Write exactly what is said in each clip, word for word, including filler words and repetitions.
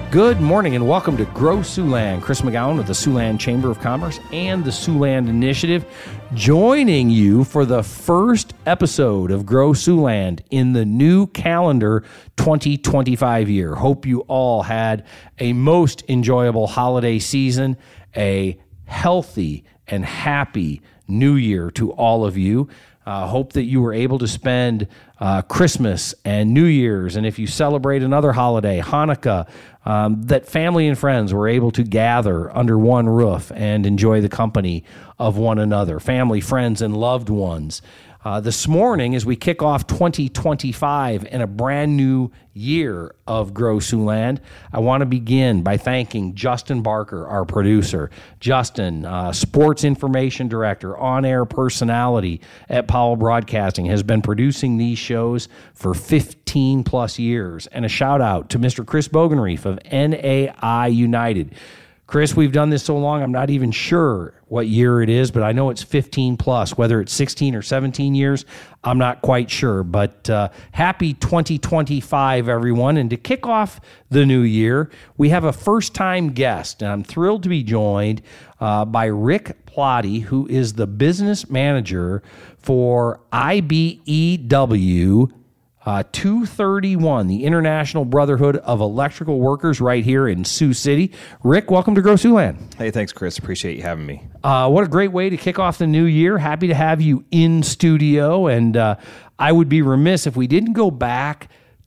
Good morning and welcome to Grow Siouxland. Chris McGowan of the Siouxland Chamber of Commerce and the Siouxland Initiative, joining you for the first episode of Grow Siouxland in the new calendar twenty twenty-five year. Hope you all had a most enjoyable holiday season, a healthy and happy new year to all of you. Uh, hope that you were able to spend uh, Christmas and New Year's, and if you celebrate another holiday, Hanukkah, um, that family and friends were able to gather under one roof and enjoy the company of one another, family, friends, and loved ones. Uh, this morning, as we kick off twenty twenty-five and a brand new year of Grow Siouxland, I want to begin by thanking Justin Barker, our producer. Justin, uh, sports information director, on-air personality at Powell Broadcasting, has been producing these shows for fifteen plus years. And a shout out to Mister Chris Bogenreef of N A I United. Chris, we've done this so long, I'm not even sure what year it is, but I know it's fifteen plus. Whether it's sixteen or seventeen years, I'm not quite sure. But uh, happy twenty twenty-five, everyone. And to kick off the new year, we have a first-time guest, and I'm thrilled to be joined uh, by Rick Plotty, who is the business manager for I B E W Uh, two thirty-one, the International Brotherhood of Electrical Workers right here in Sioux City. Rick, welcome to Grow Siouxland. Hey, thanks, Chris. Appreciate you having me. Uh, what a great way to kick off the new year. Happy to have you in studio, and uh, I would be remiss if we didn't go back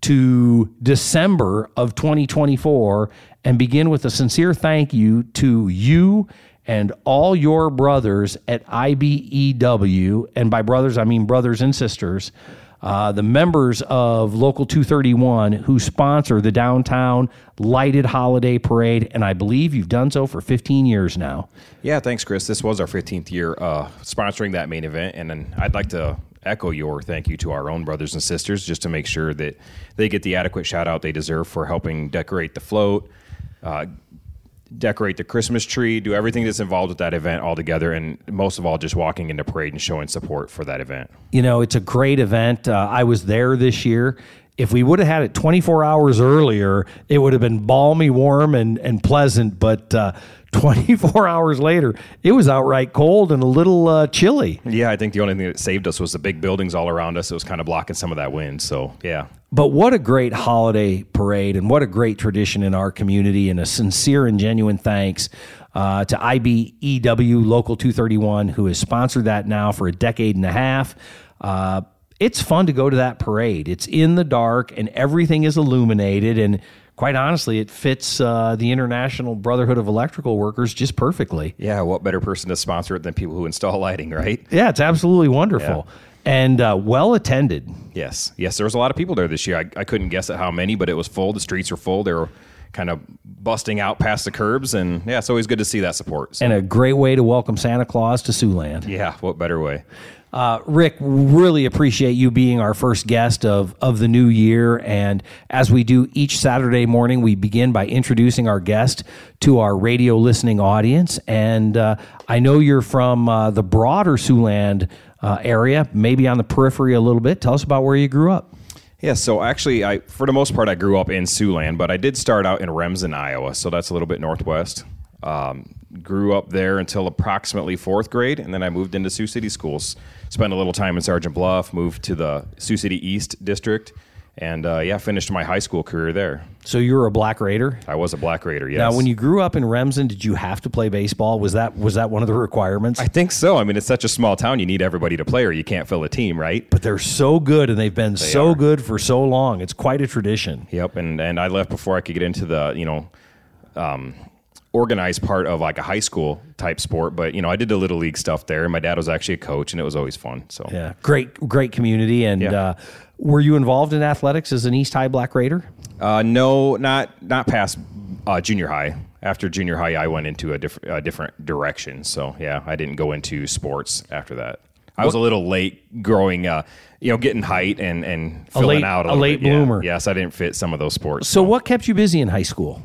to December of twenty twenty-four and begin with a sincere thank you to you and all your brothers at I B E W, and by brothers, I mean brothers and sisters, Uh, the members of Local two thirty-one who sponsor the downtown lighted holiday parade, and I believe you've done so for fifteen years now. Yeah, thanks, Chris. This was our fifteenth year uh, sponsoring that main event, and then I'd like to echo your thank you to our own brothers and sisters just to make sure that they get the adequate shout-out they deserve for helping decorate the float, uh, decorate the Christmas tree, do everything that's involved with that event all together, and most of all, just walking into parade and showing support for that event. You know, it's a great event. Uh, I was there this year. If we would have had it twenty-four hours earlier, it would have been balmy, warm, and, and pleasant, but uh, twenty-four hours later, it was outright cold and a little uh, chilly. Yeah, I think the only thing that saved us was the big buildings all around us. It was kind of blocking some of that wind, so yeah. But what a great holiday parade, and what a great tradition in our community, and a sincere and genuine thanks uh, to I B E W Local two thirty-one, who has sponsored that now for a decade and a half. Uh, it's fun to go to that parade. It's in the dark, and everything is illuminated, and quite honestly, it fits uh, the International Brotherhood of Electrical Workers just perfectly. Yeah, what better person to sponsor it than people who install lighting, right? Yeah, it's absolutely wonderful. Yeah. And uh, well attended. Yes. Yes, there was a lot of people there this year. I, I couldn't guess at how many, but it was full. The streets were full. They were kind of busting out past the curbs. And, yeah, it's always good to see that support. So. And a great way to welcome Santa Claus to Siouxland. Yeah, what better way? Uh, Rick, really appreciate you being our first guest of, of the new year. And as we do each Saturday morning, we begin by introducing our guest to our radio listening audience. And uh, I know you're from uh, the broader Siouxland uh, area, maybe on the periphery a little bit. Tell us about where you grew up. Yeah, so actually, I for the most part, I grew up in Siouxland, but I did start out in Remsen, Iowa, so that's a little bit northwest. Um, grew up there until approximately fourth grade, and then I moved into Sioux City schools. Spent a little time in Sergeant Bluff, moved to the Sioux City East District, and uh, yeah, finished my high school career there. So you were a Black Raider? I was a Black Raider, yes. Now, when you grew up in Remsen, did you have to play baseball? Was that was that one of the requirements? I think so. I mean, it's such a small town, you need everybody to play or you can't fill a team, right? But they're so good, and they've been They so are. good for so long. It's quite a tradition. Yep, and, and I left before I could get into the, you know, um, organized part of like a high school type sport, but you know, I did the little league stuff there, and my dad was actually a coach, and it was always fun. So yeah, great, great community. And Yeah. uh, were you involved in athletics as an East High Black Raider? Uh, no, not not past uh, junior high. After junior high, I went into a different a different direction. So yeah, I didn't go into sports after that. I was a little late growing, uh, you know, getting height and and filling late- out a, a little late bit. Yeah. bloomer. Yes, I didn't fit some of those sports. So what kept you busy in high school?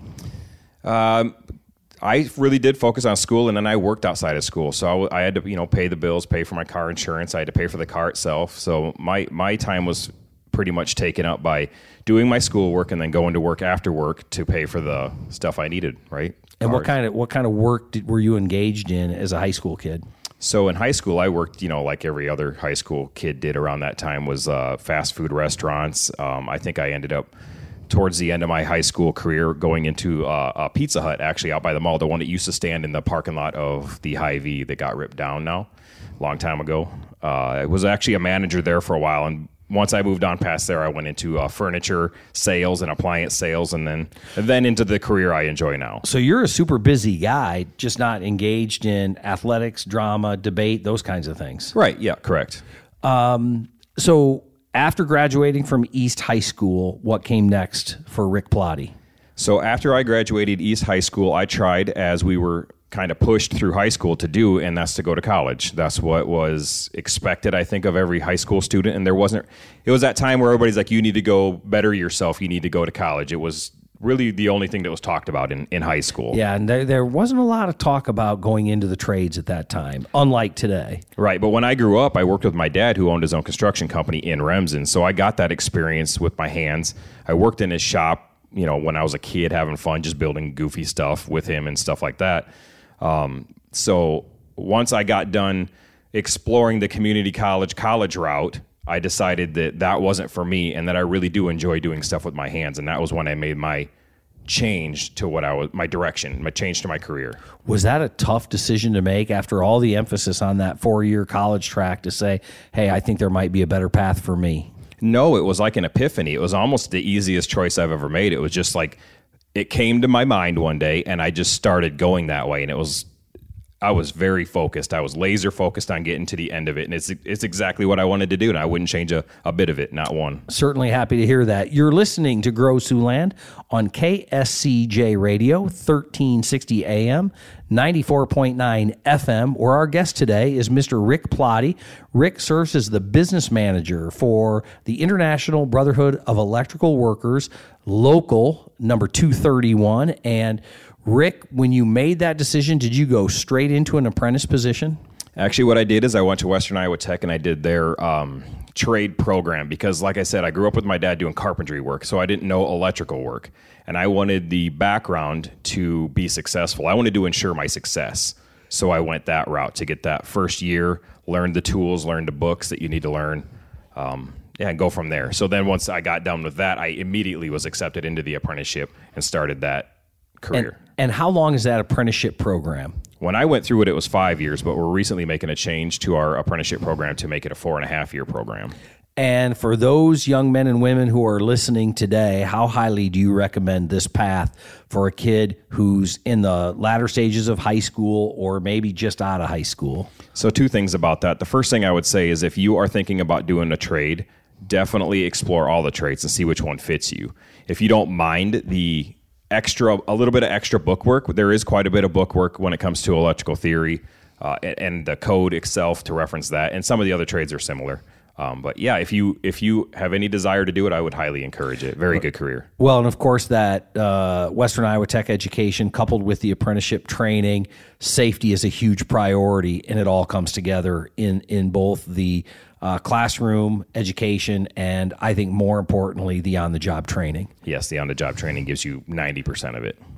Um, I really did focus on school, and then I worked outside of school. So I, w- I had to, you know, pay the bills, pay for my car insurance. I had to pay for the car itself. So my my time was pretty much taken up by doing my schoolwork and then going to work after work to pay for the stuff I needed, right? And what kind of what kind of work did, were you engaged in as a high school kid? So in high school, I worked, you know, like every other high school kid did around that time, was uh, fast food restaurants. Um, I think I ended up towards the end of my high school career going into uh, a Pizza Hut, actually out by the mall, the one that used to stand in the parking lot of the Hy-Vee that got ripped down now, a long time ago. Uh, I was actually a manager there for a while, and once I moved on past there, I went into uh, furniture sales and appliance sales, and then and then into the career I enjoy now. So you're a super busy guy, just not engaged in athletics, drama, debate, those kinds of things. Right, yeah, correct. Um, so after graduating from East High School, what came next for Rick Plotty? So after I graduated East High School, I tried, as we were kind of pushed through high school to do, and that's to go to college. That's what was expected, I think, of every high school student. And there wasn't, it was that time where everybody's like, you need to go better yourself. You need to go to college. It was really the only thing that was talked about in, in high school. Yeah, and there, there wasn't a lot of talk about going into the trades at that time, unlike today. Right, but when I grew up, I worked with my dad, who owned his own construction company in Remsen. So I got that experience with my hands. I worked in his shop, you know, when I was a kid, having fun, just building goofy stuff with him and stuff like that. Um, so once I got done exploring the community college college route, I decided that that wasn't for me, and that I really do enjoy doing stuff with my hands. And that was when I made my change to what I was, my direction, my change to my career. Was that a tough decision to make after all the emphasis on that four-year college track to say, hey, I think there might be a better path for me? No, it was like an epiphany. It was almost the easiest choice I've ever made. It was just like, it came to my mind one day, and I just started going that way. And it was, I was very focused. I was laser focused on getting to the end of it. And it's it's exactly what I wanted to do. And I wouldn't change a, a bit of it, not one. Certainly happy to hear that. You're listening to Grow Siouxland on K S C J Radio, thirteen sixty A M, ninety-four point nine F M, where our guest today is Mister Rick Plotty. Rick serves as the business manager for the International Brotherhood of Electrical Workers, local number two thirty-one. And Rick, when you made that decision, did you go straight into an apprentice position? Actually, what I did is I went to Western Iowa Tech and I did their um, trade program because, like I said, I grew up with my dad doing carpentry work, so I didn't know electrical work. And I wanted the background to be successful. I wanted to ensure my success. So I went that route to get that first year, learn the tools, learn the books that you need to learn, um, yeah, and go from there. So then once I got done with that, I immediately was accepted into the apprenticeship and started that career. And, and how long is that apprenticeship program? When I went through it, it was five years, but we're recently making a change to our apprenticeship program to make it a four and a half year program. And for those young men and women who are listening today, how highly do you recommend this path for a kid who's in the latter stages of high school or maybe just out of high school? So two things about that. The first thing I would say is if you are thinking about doing a trade, definitely explore all the trades and see which one fits you. If you don't mind the extra, a little bit of extra book work, there is quite a bit of book work when it comes to electrical theory uh, and, and the code itself to reference that. And some of the other trades are similar. Um, but yeah, if you if you have any desire to do it, I would highly encourage it. Very good career. Well, and of course that uh, Western Iowa Tech education coupled with the apprenticeship training, safety is a huge priority, and it all comes together in in both the uh, classroom education and I think more importantly the on-the-job training. Yes, the on-the-job training gives you ninety percent of it.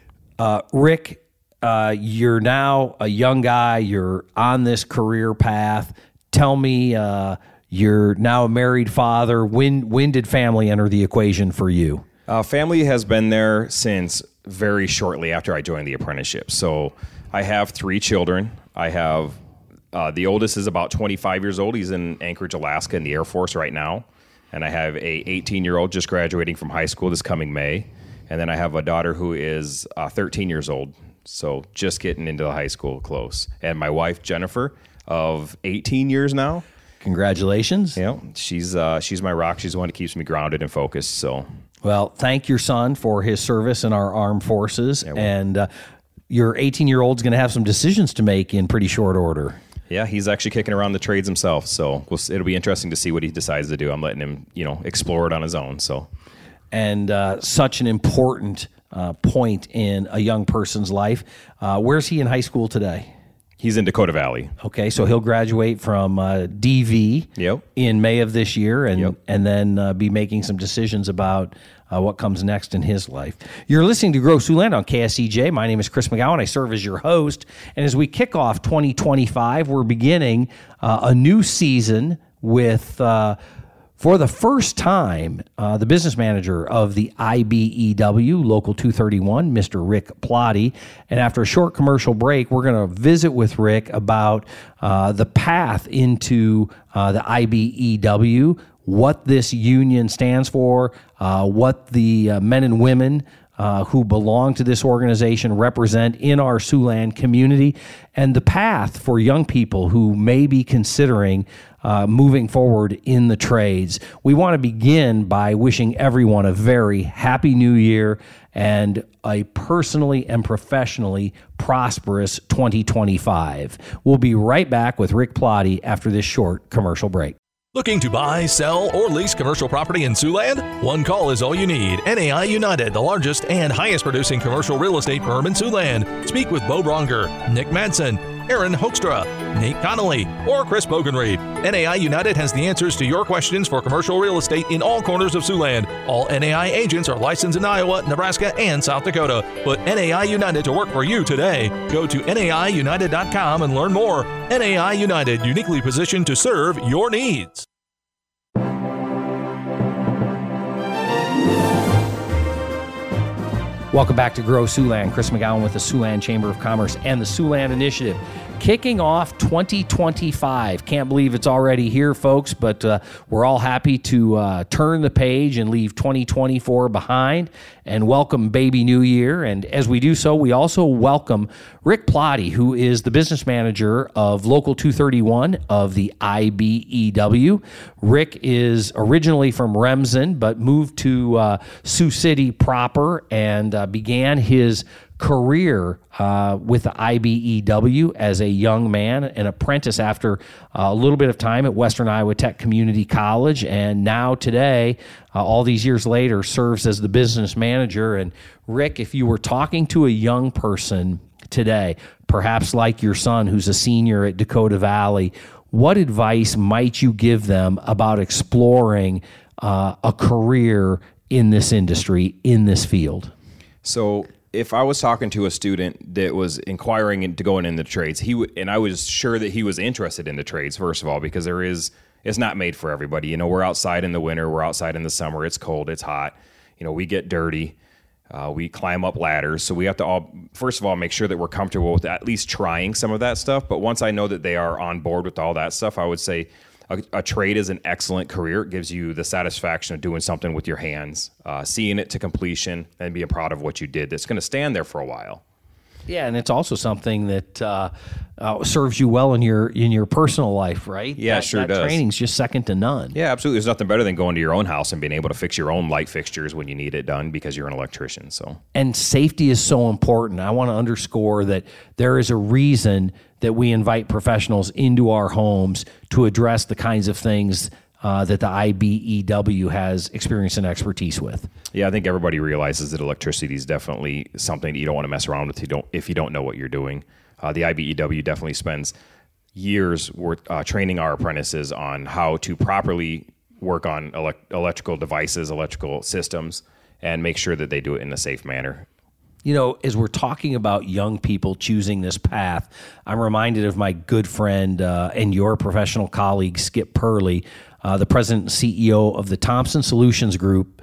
Uh, Rick, uh, you're now a young guy. You're on this career path. Tell me. Uh, You're now a married father. When when did family enter the equation for you? Uh, family has been there since very shortly after I joined the apprenticeship. So I have three children. I have uh, the oldest is about twenty-five years old. He's in Anchorage, Alaska, in the Air Force right now. And I have a eighteen-year-old just graduating from high school this coming May. And then I have a daughter who is uh, thirteen years old, so just getting into the high school close. And my wife, Jennifer, of eighteen years now. Congratulations. Yeah, she's uh, she's my rock. She's the one that keeps me grounded and focused. So, well, thank your son for his service in our armed forces. Yeah, well, and uh, your eighteen-year-old's going to have some decisions to make in pretty short order. Yeah, he's actually kicking around the trades himself. So we'll, it'll be interesting to see what he decides to do. I'm letting him, you know, explore it on his own. So, and uh, such an important uh, point in a young person's life. Uh, where's he in high school today? He's in Dakota Valley. Okay, so he'll graduate from uh, D V Yep. in May of this year, and Yep. and then uh, be making some decisions about uh, what comes next in his life. You're listening to Grow Siouxland on K S E J. My name is Chris McGowan. I serve as your host, and as we kick off twenty twenty-five, we're beginning uh, a new season with. Uh, For the first time, uh, the business manager of the I B E W, Local two thirty-one, Mister Rick Plotty. And after a short commercial break, we're going to visit with Rick about uh, the path into uh, the I B E W, what this union stands for, uh, what the uh, men and women Uh, who belong to this organization represent in our Siouxland community, and the path for young people who may be considering uh, moving forward in the trades. We want to begin by wishing everyone a very happy new year and a personally and professionally prosperous twenty twenty-five. We'll be right back with Rick Plotty after this short commercial break. Looking to buy, sell, or lease commercial property in Siouxland? One call is all you need. N A I United, the largest and highest producing commercial real estate firm in Siouxland. Speak with Bo Bronger, Nick Madsen, Aaron Hoekstra, Nate Connolly, or Chris Bogenreed. N A I United has the answers to your questions for commercial real estate in all corners of Siouxland. All N A I agents are licensed in Iowa, Nebraska, and South Dakota. Put N A I United to work for you today. Go to N A I united dot com and learn more. N A I United, uniquely positioned to serve your needs. Welcome back to Grow Siouxland. Chris McGowan with the Siouxland Chamber of Commerce and the Siouxland Initiative. Kicking off twenty twenty-five. Can't believe it's already here, folks, but uh, we're all happy to uh, turn the page and leave twenty twenty-four behind and welcome Baby New Year. And as we do so, we also welcome Rick Plotty, who is the business manager of Local two thirty-one of the I B E W. Rick is originally from Remsen, but moved to uh, Sioux City proper and uh, began his career uh, with the I B E W as a young man, an apprentice after uh, a little bit of time at Western Iowa Tech Community College, and now today, uh, all these years later, serves as the business manager. And Rick, if you were talking to a young person today, perhaps like your son who's a senior at Dakota Valley, what advice might you give them about exploring uh, a career in this industry, in this field? So if I was talking to a student that was inquiring into going into trades, he w- and I was sure that he was interested in the trades, first of all, because there is, it's not made for everybody. You know, we're outside in the winter, we're outside in the summer, it's cold, it's hot. You know, we get dirty, uh, we climb up ladders. So we have to all, first of all, make sure that we're comfortable with at least trying some of that stuff. But once I know that they are on board with all that stuff, I would say a, a trade is an excellent career. It gives you the satisfaction of doing something with your hands, uh, seeing it to completion, and being proud of what you did. That's going to stand there for a while. Yeah, and it's also something that uh, uh, serves you well in your in your personal life, right? Yeah, that, sure that does. Training's just second to none. Yeah, absolutely. There's nothing better than going to your own house and being able to fix your own light fixtures when you need it done because you're an electrician. So, and safety is so important. I want to underscore that there is a reason that we invite professionals into our homes to address the kinds of things uh, that the I B E W has experience and expertise with. Yeah, I think everybody realizes that electricity is definitely something that you don't want to mess around with if you don't, if you don't know what you're doing. Uh, the I B E W definitely spends years worth uh, training our apprentices on how to properly work on elect- electrical devices, electrical systems, and make sure that they do it in a safe manner. You know, as we're talking about young people choosing this path, I'm reminded of my good friend uh, and your professional colleague, Skip Purley, uh, the president and C E O of the Thompson Solutions Group,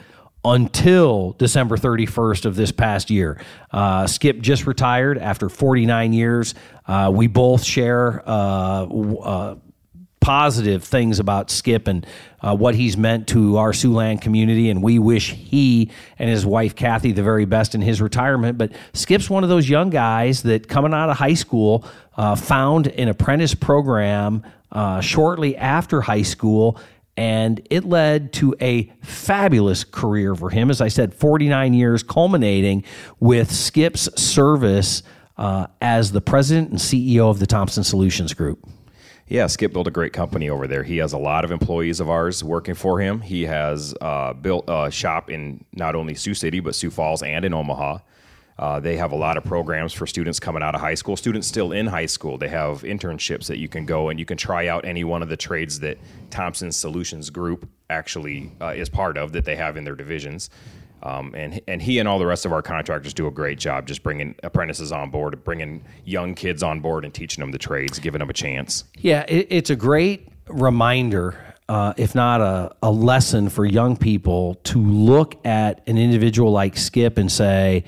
until December thirty-first of this past year. Uh, Skip just retired after forty-nine years. Uh, we both share uh, uh, positive things about Skip and uh, what he's meant to our Siouxland community, and we wish he and his wife Kathy the very best in his retirement. But Skip's one of those young guys that coming out of high school uh, found an apprentice program uh, shortly after high school, and it led to a fabulous career for him. As I said, forty-nine years, culminating with Skip's service uh, as the president and C E O of the Thompson Solutions Group. Yeah, Skip built a great company over there. He has a lot of employees of ours working for him. He has uh, built a shop in not only Sioux City, but Sioux Falls and in Omaha. Uh, they have a lot of programs for students coming out of high school, students still in high school. They have internships that you can go and you can try out any one of the trades that Thompson Solutions Group actually uh, is part of that they have in their divisions. Um, and and he and all the rest of our contractors do a great job just bringing apprentices on board, bringing young kids on board and teaching them the trades, giving them a chance. Yeah, it, it's a great reminder, uh, if not a, a lesson for young people to look at an individual like Skip and say,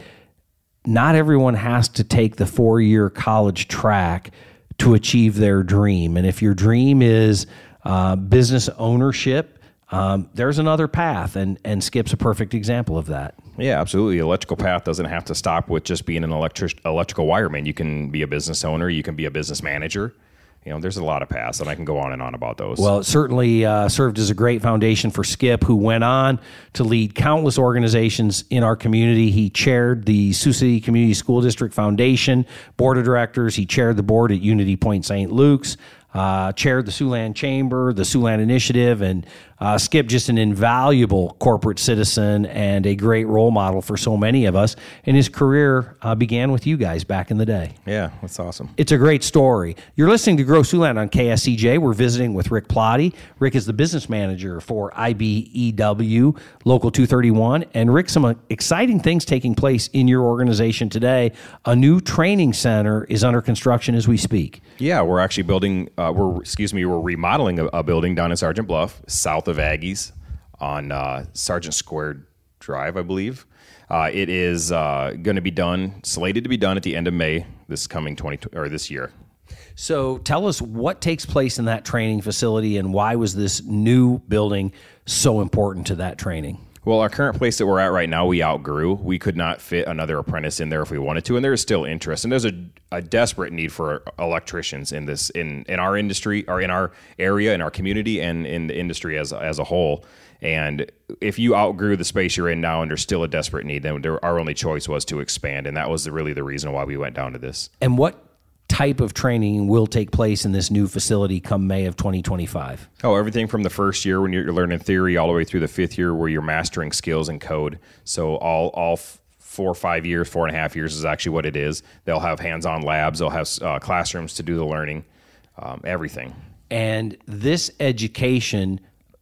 not everyone has to take the four-year college track to achieve their dream. And if your dream is uh, business ownership, Um, there's another path, and, and Skip's a perfect example of that. Yeah, absolutely. Electrical path doesn't have to stop with just being an electric electrical wireman. You can be a business owner. You can be a business manager. You know, there's a lot of paths, and I can go on and on about those. Well, it certainly uh, served as a great foundation for Skip, who went on to lead countless organizations in our community. He chaired the Sioux City Community School District Foundation Board of Directors. He chaired the board at Unity Point Saint Luke's. Uh, chaired the Siouxland Chamber, the Siouxland Initiative, and uh, Skip, just an invaluable corporate citizen and a great role model for so many of us. And his career uh, began with you guys back in the day. Yeah, that's awesome. It's a great story. You're listening to Grow Siouxland on K S C J. We're visiting with Rick Plotty. Rick is the business manager for I B E W Local two thirty-one. And Rick, some exciting things taking place in your organization today. A new training center is under construction as we speak. Yeah, we're actually building, uh, we're, excuse me, we're remodeling a, a building down in Sergeant Bluff, south of Aggies on uh, Sergeant Square Drive, I believe. Uh, it is uh, going to be done, slated to be done at the end of May this coming twenty or this year. So tell us what takes place in that training facility and why was this new building so important to that training? Well, our current place that we're at right now, we outgrew. We could not fit another apprentice in there if we wanted to, and there is still interest. And there's a, a desperate need for electricians in this in, in our industry, or in our area, in our community, and in the industry as as a whole. And if you outgrew the space you're in now, and there's still a desperate need, then there, our only choice was to expand, and that was the, really the reason why we went down to this. And what type of training will take place in this new facility come May of twenty twenty-five? Oh, everything from the first year when you're learning theory all the way through the fifth year where you're mastering skills and code. So all all f- four or five years, four and a half years is actually what it is. They'll have hands-on labs. They'll have uh, classrooms to do the learning, um, everything. And this education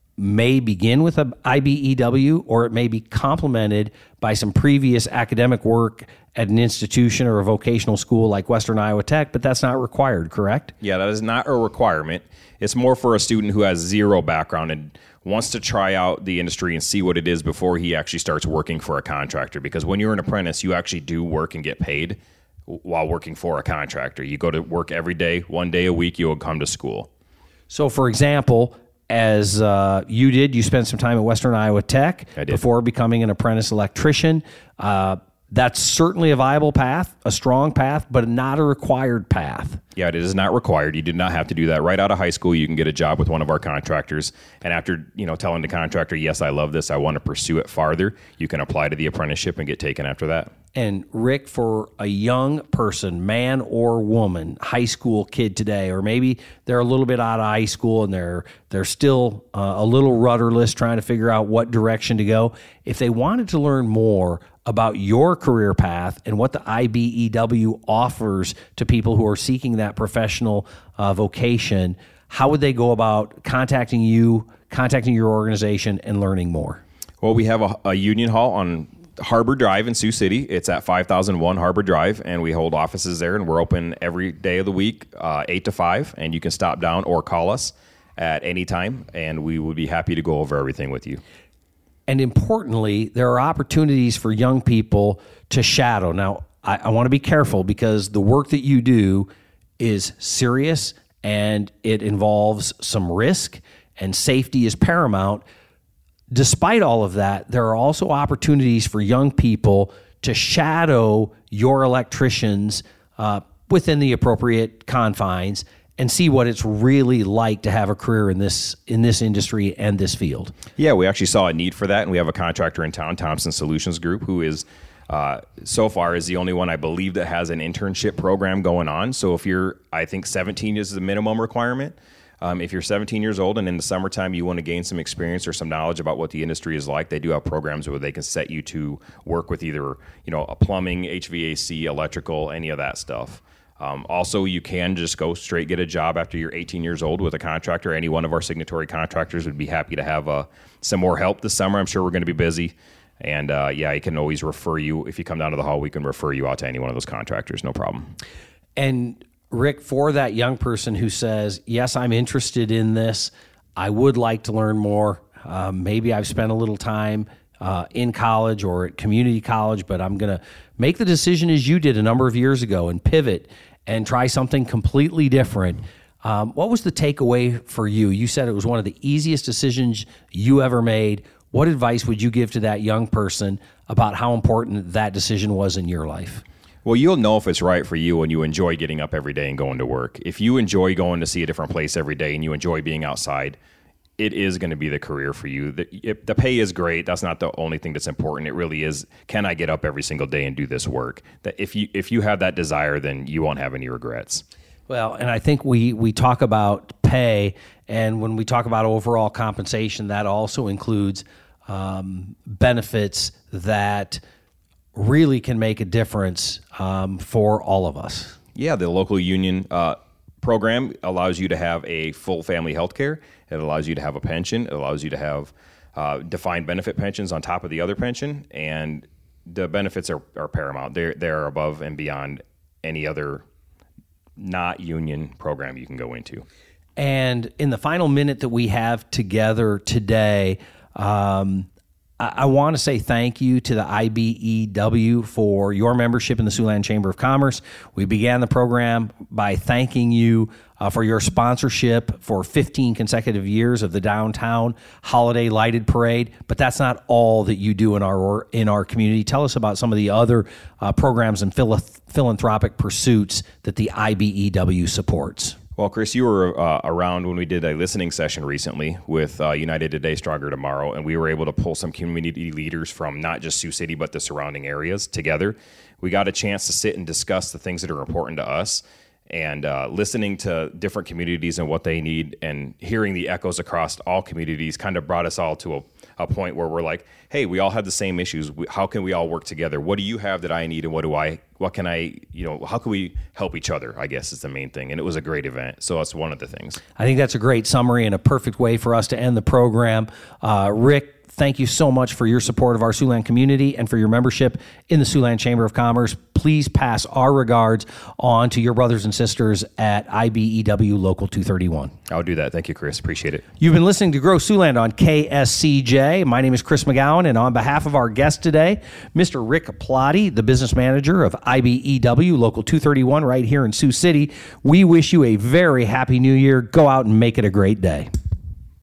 may begin with a I B E W, or it may be complemented by some previous academic work at an institution or a vocational school like Western Iowa Tech, but that's not required, correct? Yeah, that is not a requirement. It's more for a student who has zero background and wants to try out the industry and see what it is before he actually starts working for a contractor. Because when you're an apprentice, you actually do work and get paid while working for a contractor. You go to work every day, one day a week, you'll come to school. So, for example, as uh, you did, you spent some time at Western Iowa Tech before becoming an apprentice electrician. Uh, that's certainly a viable path, a strong path, but not a required path. Yeah, it is not required. You did not have to do that. Right out of high school, you can get a job with one of our contractors. And after, you know, telling the contractor, yes, I love this, I want to pursue it farther, you can apply to the apprenticeship and get taken after that. And Rick, for a young person, man or woman, high school kid today, or maybe they're a little bit out of high school and they're they're still uh, a little rudderless, trying to figure out what direction to go. If they wanted to learn more about your career path and what the I B E W offers to people who are seeking that professional uh, vocation, how would they go about contacting you, contacting your organization, and learning more? Well, we have a, a union hall on Harbor Drive in Sioux City. It's at five thousand one Harbor Drive, and we hold offices there, and we're open every day of the week, uh, eight to five, and you can stop down or call us at any time, and we would be happy to go over everything with you. And importantly, there are opportunities for young people to shadow. Now, I, I want to be careful because the work that you do is serious and it involves some risk, and safety is paramount. Despite all of that, there are also opportunities for young people to shadow your electricians uh, within the appropriate confines and see what it's really like to have a career in this in this industry and this field. Yeah, we actually saw a need for that, and we have a contractor in town, Thompson Solutions Group, who is uh, so far is the only one I believe that has an internship program going on. So if you're, I think seventeen is the minimum requirement. Um, if you're seventeen years old and in the summertime you want to gain some experience or some knowledge about what the industry is like, they do have programs where they can set you to work with either, you know, a plumbing, H V A C, electrical, any of that stuff. Um, also, you can just go straight get a job after you're eighteen years old with a contractor. Any one of our signatory contractors would be happy to have uh, some more help this summer. I'm sure we're going to be busy. And, uh, yeah, I can always refer you. If you come down to the hall, we can refer you out to any one of those contractors. No problem. And, Rick, for that young person who says, yes, I'm interested in this, I would like to learn more. Um, maybe I've spent a little time uh, in college or at community college, but I'm going to make the decision as you did a number of years ago and pivot and try something completely different. Um, what was the takeaway for you? You said it was one of the easiest decisions you ever made. What advice would you give to that young person about how important that decision was in your life? Well, you'll know if it's right for you when you enjoy getting up every day and going to work. If you enjoy going to see a different place every day and you enjoy being outside, it is going to be the career for you. The, if the pay is great. That's not the only thing that's important. It really is, can I get up every single day and do this work? That if you if you have that desire, then you won't have any regrets. Well, and I think we, we talk about pay, and when we talk about overall compensation, that also includes um, benefits that really can make a difference um, for all of us. Yeah, the local union uh, program allows you to have a full family health care. It allows you to have a pension. It allows you to have uh, defined benefit pensions on top of the other pension, and the benefits are, are paramount. They're, they're above and beyond any other not union program you can go into. And in the final minute that we have together today, um, I, I want to say thank you to the I B E W for your membership in the Siouxland Chamber of Commerce. We began the program by thanking you uh, for your sponsorship for fifteen consecutive years of the downtown holiday lighted parade. But that's not all that you do in our in our community. Tell us about some of the other uh, programs and phil- philanthropic pursuits that the I B E W supports. Well, Chris, you were uh, around when we did a listening session recently with uh, United Today, Stronger Tomorrow, and we were able to pull some community leaders from not just Sioux City, but the surrounding areas together. We got a chance to sit and discuss the things that are important to us, and uh, listening to different communities and what they need and hearing the echoes across all communities kind of brought us all to a, a point where we're like, hey, we all have the same issues. We, how can we all work together? What do you have that I need, and what do I, what can I, you know, how can we help each other, I guess is the main thing. And it was a great event. So that's one of the things. I think that's a great summary and a perfect way for us to end the program. Uh, Rick, thank you so much for your support of our Siouxland community and for your membership in the Siouxland Chamber of Commerce. Please pass our regards on to your brothers and sisters at I B E W Local two thirty-one. I'll do that. Thank you, Chris. Appreciate it. You've been listening to Grow Siouxland on K S C J. My name is Chris McGowan, and on behalf of our guest today, Mister Rick Plotty, the business manager of I B E W Local two thirty-one right here in Sioux City, we wish you a very happy new year. Go out and make it a great day.